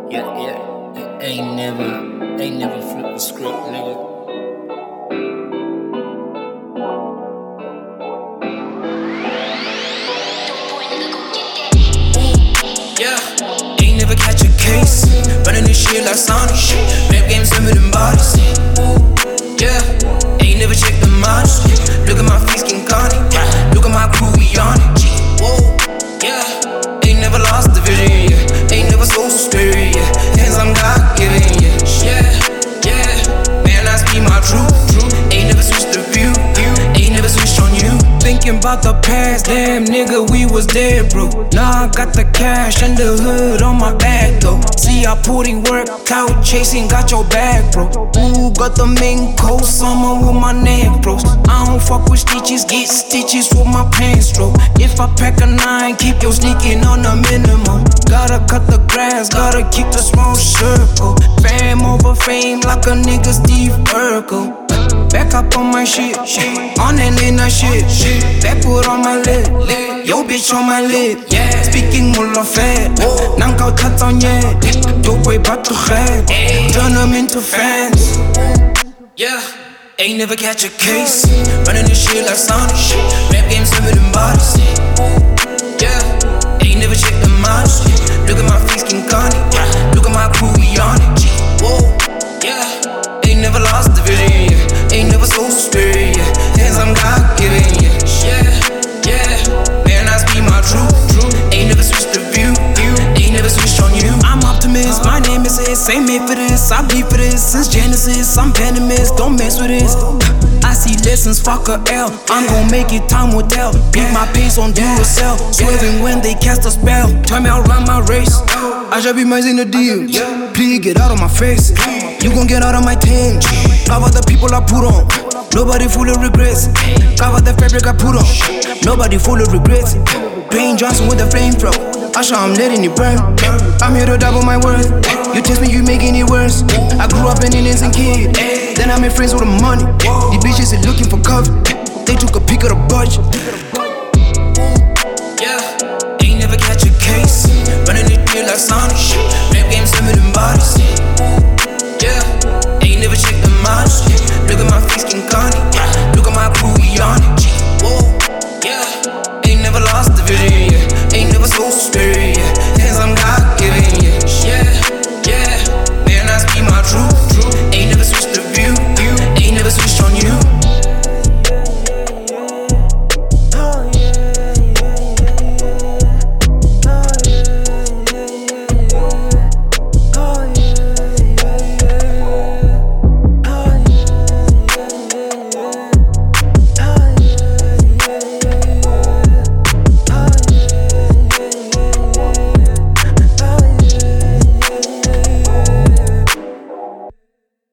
Yeah. Ain't never flipped the script, nigga. Yeah, ain't never catch a case. Running this shit like Sonic. Rap games some of them bodies. Yeah, ain't never checked the models. Look at my face, King Connie. Look at my crew, we on it. Whoa, yeah, ain't never lost the vision. Yeah, ain't never sold spirit. Yeah, hands I'm God given. Yeah, man, I speak my truth. Ain't never switched the view. Ain't never switched on you. Thinking about the past, damn nigga, we was dead, bro. Now I got the cash and the hood on my back, though. See, I put in work, couch chasing, got your bag, bro. Ooh, got the main coat, summer with my neck, bros. I don't fuck with stitches, get stitches with my pants, bro. If I pack a 9, keep your sneaking on the minimum. Gotta cut the grass, gotta keep the small circle. Fame over fame like a nigga Steve Urkel. Back up on my shit, on that late night shit. Backwood on my lip, yo bitch on my lip. Speaking mullah fat, nang kau tats on yet. Dope way back to head, turn them into fans. Yeah, ain't never catch a case. Running this shit like Sonic. Rap games some of them bodies. Yeah, ain't never checked the models. Look at my face, King Connie. Look at my crew, we on it. Whoa, yeah, ain't never lost the vision. Ain't never sold spirit, yeah. Hands I'm God given, yeah. Man, I speak my truth. Ain't never switched the view. Ain't never switched on you. I'm optimist, my name is it. Ain't made for this, I bleed for this. Since Genesis, I'm venomous, don't mess with this. I see lessons, fuck a L. I'm gon' make it, time will tell. Beat my pace on Duracell. Swerving when they cast a spell. Turn me around my race. I should be mais in the deal. Please get out of my face. You gon' get out of my team. Cover the people I put on. Nobody full of regrets. Cover the fabric I put on. Nobody full of regrets. Dwayne Johnson with the flamethrower. Usher, I'm letting it burn. I'm here to double my worth. You test me, you making it worse. I grew up an innocent kid. Then I made friends with the money. These bitches are looking for cover. They took a peek of the budget. Yeah,